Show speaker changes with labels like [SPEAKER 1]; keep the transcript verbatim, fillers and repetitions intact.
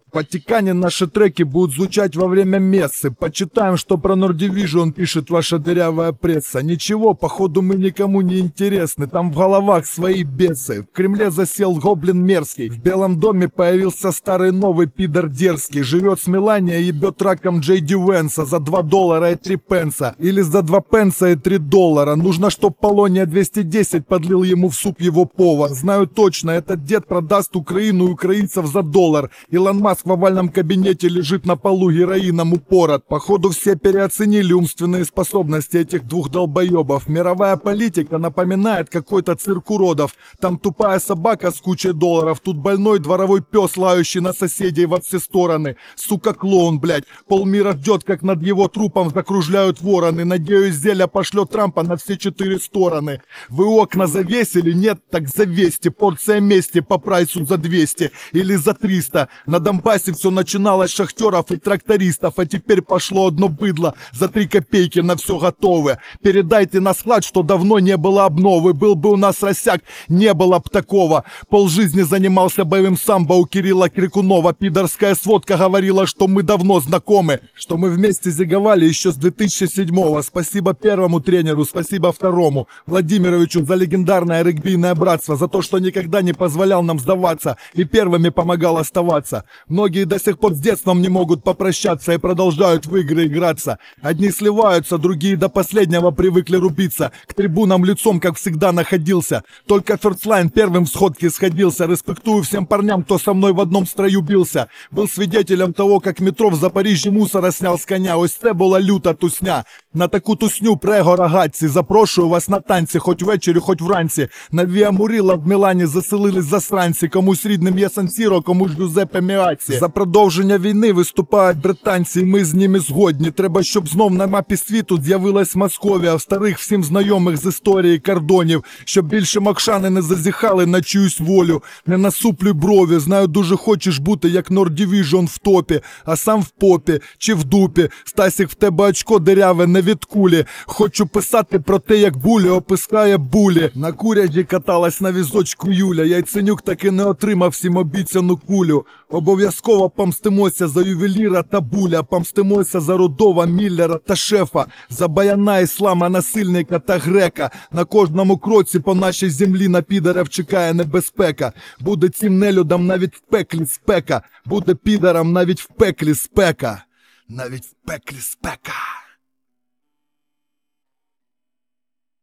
[SPEAKER 1] В Ватикане наши треки будут звучать во время мессы. Почитаем, что про Нордивижн пишет ваша дырявая пресса. Ничего, походу мы никому не интересны. Там в головах свои бесы. В Кремле засел гоблин мерзкий. В Белом доме появился старый новый пидор дерзкий. Живет с Мелания и ебет раком Джей Ди Венса за два доллара и три пенса. Или за два пенса и три доллара. Нужно, чтоб Полония двести десять подлил ему в суп его повар. Знаю точно, этот дед продаст Украину и украинцев за доллар. Илон Маск в овальном кабинете лежит на полу героином упорот. Походу все переоценили умственные способности этих двух долбоебов. Мировая политика напоминает какой-то цирк уродов. Там тупая собака с кучей долларов. Тут больной дворовой пес, лающий на соседей во все стороны. Сука, клоун, блядь. Полмира ждет, как над его трупом закружляют вороны. Надеюсь, Зеля пошлет Трампа на все четыре стороны. Вы окна завесили? Нет, так завесьте. Порция мести по прайсу за двести или за триста. На Донбассе все начиналось с шахтеров и трактористов, а теперь пошло одно быдло за три копейки на все готовое. Передайте на склад, что давно не было обновы. Был бы у нас Росяк, не было б такого. Полжизни занимался боевым самбо у Кирилла Крикунова. Пидорская сводка говорила, что мы давно знакомы, что мы вместе зиговали еще с две тысячи седьмого. Спасибо первому тренеру, спасибо второму Владимировичу за легендарное регбийное братство, за то, что никогда не позволял нам сдаваться и первыми помогал оставаться. Многие до сих пор с детством не могут попрощаться и продолжают в игры играться. Одни сливаются, другие до последнего привыкли рубиться. К трибунам лицом, как всегда, находился. Только Ферцлайн первым в сходке сходился. Респектую всем парням, кто со мной в одном строю бился. Был свидетелем того, как метро в Запоріжжі мусора снял с коня. Ось це була люта тусня. На таку тусню прего рогатці. Запрошую вас на танці, хоч ввечері, хоч вранці. На Віа Муріла в Мілані заселились засранці. Комусь рідним є Сан-Сіро, комусь Джузеппе Меацці. За продовження війни виступають британці, і ми з ними згодні. Треба, щоб знов на мапі світу з'явилась Московія, в старих всім знайомих з історії кордонів. Щоб більше мокшани не зазіхали на чиюсь волю. Не насуплюй брові, знаю, дуже хочеш бути, як Нордивіжн в топі, а сам в попі чи в дупі. Стасік, в тебе очко диряве, не від кулі. Хочу писати про те, як булі опискає булі. На куряді каталась на візочку Юля. Яйценюк таки не отримав всім обіцяну кулю. Обов'язково помстимося за ювеліра та буля. Помстимося за Рудова, Міллера та шефа. За баяна, іслама, насильника та грека. На кожному кроці по нашій землі на підарів чекає небезпека. Буде цим нелюдам навіть в пеклі спека. Буде підарам навіть в пеклі спека. Навіть в пеклі спека.